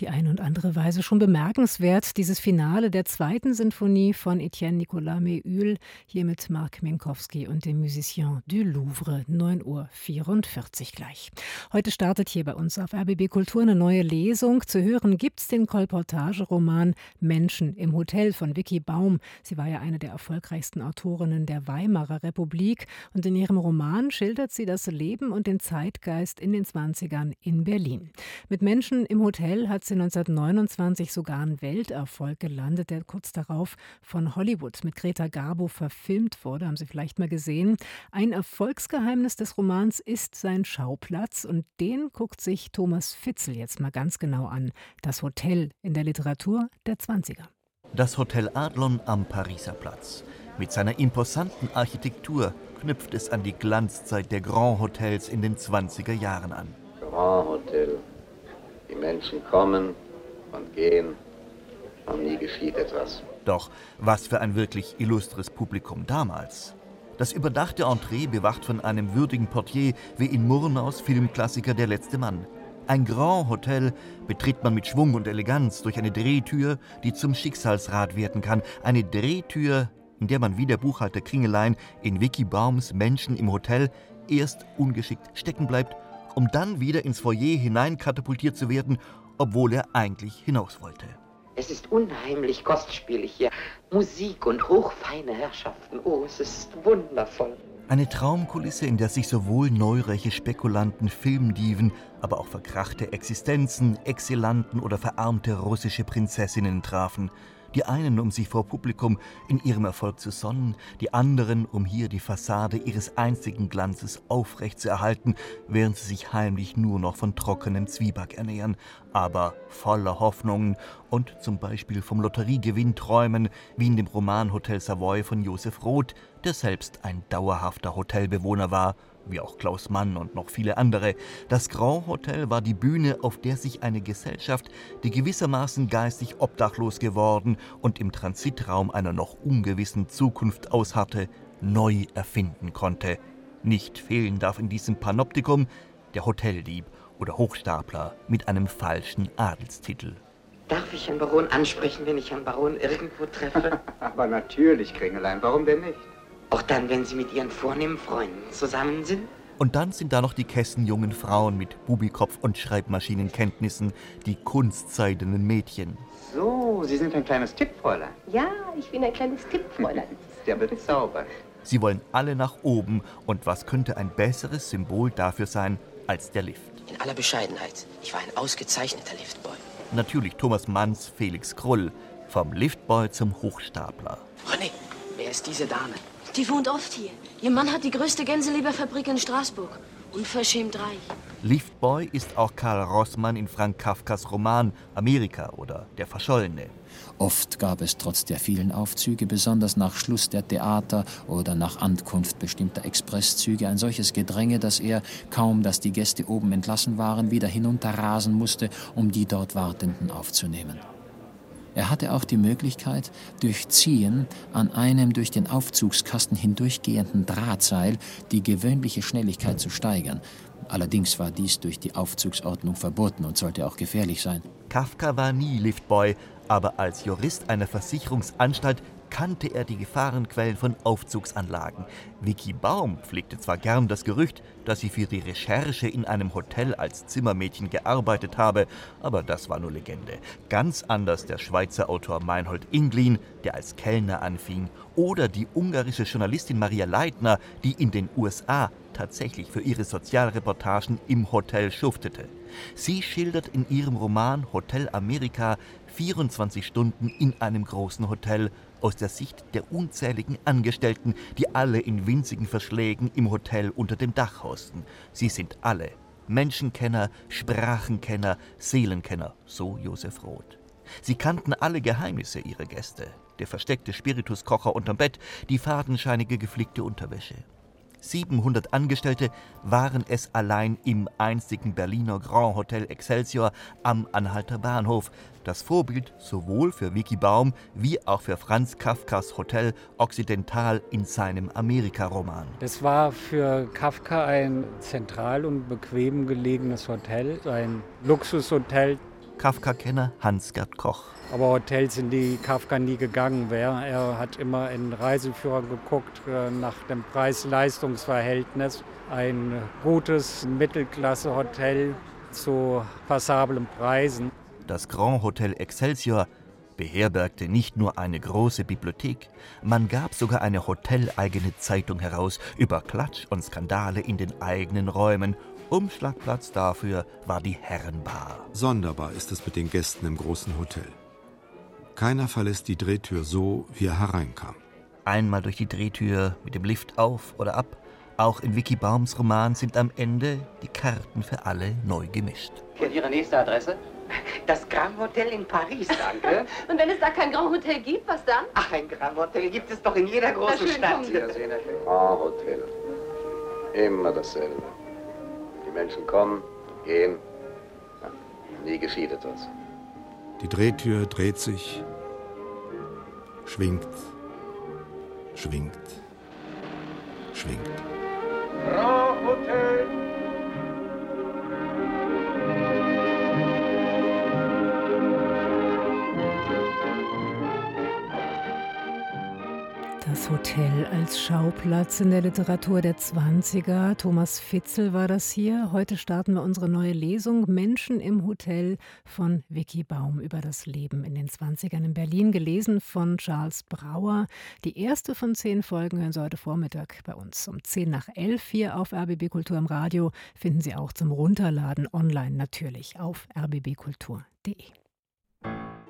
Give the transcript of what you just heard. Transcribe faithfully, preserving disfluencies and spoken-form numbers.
die eine und andere Weise schon bemerkenswert. Dieses Finale der zweiten Sinfonie von Etienne Nicolas Méhul, hier mit Marc Minkowski und dem Musicien du Louvre, neun Uhr vierundvierzig gleich. Heute startet hier bei uns auf R B B Kultur eine neue Lesung. Zu hören gibt's den Kolportageroman Menschen im Hotel von Vicky Baum. Sie war ja eine der erfolgreichsten Autorinnen der Weimarer Republik und in ihrem Roman schildert sie das Leben und den Zeitgeist in den zwanzigern in Berlin. Mit Menschen im Hotel hat sie neunzehnhundertneunundzwanzig sogar einen Welterfolg gelandet, der kurz darauf von Hollywood mit Greta Garbo verfilmt wurde. Haben Sie vielleicht mal gesehen. Ein Erfolgsgeheimnis des Romans ist sein Schauplatz und den guckt sich Thomas Fitzel jetzt mal ganz genau an. Das Hotel in der Literatur der zwanziger. Das Hotel Adlon am Pariser Platz. Mit seiner imposanten Architektur knüpft es an die Glanzzeit der Grand Hotels in den zwanziger Jahren an. Grand Hotel. Die Menschen kommen und gehen und nie geschieht etwas. Doch was für ein wirklich illustres Publikum damals. Das überdachte Entree bewacht von einem würdigen Portier wie in Murnaus Filmklassiker Der letzte Mann. Ein Grand Hotel betritt man mit Schwung und Eleganz durch eine Drehtür, die zum Schicksalsrad werden kann. Eine Drehtür, in der man wie der Buchhalter Kringelein in Vicky Baums Menschen im Hotel erst ungeschickt stecken bleibt, um dann wieder ins Foyer hineinkatapultiert zu werden, obwohl er eigentlich hinaus wollte. Es ist unheimlich kostspielig hier. Musik und hochfeine Herrschaften. Oh, es ist wundervoll. Eine Traumkulisse, in der sich sowohl neureiche Spekulanten, Filmdiven, aber auch verkrachte Existenzen, Exilanten oder verarmte russische Prinzessinnen trafen. Die einen, um sich vor Publikum in ihrem Erfolg zu sonnen, die anderen, um hier die Fassade ihres einzigen Glanzes aufrechtzuerhalten, während sie sich heimlich nur noch von trockenem Zwieback ernähren, aber voller Hoffnungen und zum Beispiel vom Lotteriegewinn träumen, wie in dem Roman Hotel Savoy von Josef Roth, der selbst ein dauerhafter Hotelbewohner war, wie auch Klaus Mann und noch viele andere. Das Grand Hotel war die Bühne, auf der sich eine Gesellschaft, die gewissermaßen geistig obdachlos geworden und im Transitraum einer noch ungewissen Zukunft ausharrte, neu erfinden konnte. Nicht fehlen darf in diesem Panoptikum der Hoteldieb oder Hochstapler mit einem falschen Adelstitel. Darf ich Herrn Baron ansprechen, wenn ich Herrn Baron irgendwo treffe? Aber natürlich, Kringelein, warum denn nicht? Auch dann, wenn Sie mit Ihren vornehmen Freunden zusammen sind? Und dann sind da noch die kessenjungen Frauen mit Bubikopf und Schreibmaschinenkenntnissen, die kunstseidenen Mädchen. So, Sie sind ein kleines Tippfräulein. Ja, ich bin ein kleines Tippfräulein. Der bezaubernd. Sie wollen alle nach oben und was könnte ein besseres Symbol dafür sein als der Lift? In aller Bescheidenheit, ich war ein ausgezeichneter Liftboy. Natürlich Thomas Manns Felix Krull, vom Liftboy zum Hochstapler. René, wer ist diese Dame? Die wohnt oft hier. Ihr Mann hat die größte Gänseleberfabrik in Straßburg. Unverschämt reich. Liftboy ist auch Karl Rossmann in Frank Kafkas Roman Amerika oder Der Verschollene. Oft gab es trotz der vielen Aufzüge, besonders nach Schluss der Theater oder nach Ankunft bestimmter Expresszüge, ein solches Gedränge, dass er, kaum dass die Gäste oben entlassen waren, wieder hinunterrasen musste, um die dort Wartenden aufzunehmen. Er hatte auch die Möglichkeit, durch Ziehen an einem durch den Aufzugskasten hindurchgehenden Drahtseil die gewöhnliche Schnelligkeit zu steigern. Allerdings war dies durch die Aufzugsordnung verboten und sollte auch gefährlich sein. Kafka war nie Liftboy, aber als Jurist einer Versicherungsanstalt kannte er die Gefahrenquellen von Aufzugsanlagen. Vicky Baum pflegte zwar gern das Gerücht, dass sie für die Recherche in einem Hotel als Zimmermädchen gearbeitet habe, aber das war nur Legende. Ganz anders der Schweizer Autor Meinhold Inglin, der als Kellner anfing, oder die ungarische Journalistin Maria Leitner, die in den U S A tatsächlich für ihre Sozialreportagen im Hotel schuftete. Sie schildert in ihrem Roman Hotel Amerika vierundzwanzig Stunden in einem großen Hotel aus der Sicht der unzähligen Angestellten, die alle in winzigen Verschlägen im Hotel unter dem Dach hausten. Sie sind alle Menschenkenner, Sprachenkenner, Seelenkenner, so Josef Roth. Sie kannten alle Geheimnisse ihrer Gäste. Der versteckte Spirituskocher unterm Bett, die fadenscheinige geflickte Unterwäsche. siebenhundert Angestellte waren es allein im einstigen Berliner Grand Hotel Excelsior am Anhalter Bahnhof. Das Vorbild sowohl für Vicky Baum wie auch für Franz Kafkas Hotel Occidental in seinem Amerika-Roman. Das war für Kafka ein zentral und bequem gelegenes Hotel, ein Luxushotel. Kafka-Kenner Hans-Gert Koch. Aber Hotels, in die Kafka nie gegangen wäre. Er hat immer in Reiseführern geguckt nach dem Preis-Leistungs-Verhältnis. Ein gutes Mittelklasse-Hotel zu passablen Preisen. Das Grand Hotel Excelsior beherbergte nicht nur eine große Bibliothek, man gab sogar eine hoteleigene Zeitung heraus über Klatsch und Skandale in den eigenen Räumen. Umschlagplatz dafür war die Herrenbar. Sonderbar ist es mit den Gästen im großen Hotel. Keiner verlässt die Drehtür so, wie er hereinkam. Einmal durch die Drehtür mit dem Lift auf oder ab. Auch in Vicky Baums Roman sind am Ende die Karten für alle neu gemischt. Und Ihre nächste Adresse? Das Grand Hotel in Paris, danke. Und wenn es da kein Grand Hotel gibt, was dann? Ach, ein Grand Hotel gibt es doch in jeder großen schön, Stadt. kommen Sie. Grand Hotel. Immer dasselbe. Die Menschen kommen, gehen. Nie geschieht etwas. Die Drehtür dreht sich, schwingt, schwingt, schwingt. Grand Hotel. Das Hotel als Schauplatz in der Literatur der zwanziger. Thomas Fitzel war das hier. Heute starten wir unsere neue Lesung Menschen im Hotel von Vicky Baum über das Leben in den zwanzigern in Berlin, gelesen von Charles Brauer. Die erste von zehn Folgen hören Sie heute Vormittag bei uns um zehn nach elf hier auf R B B Kultur im Radio. Finden Sie auch zum Runterladen online natürlich auf r b b kultur punkt d e.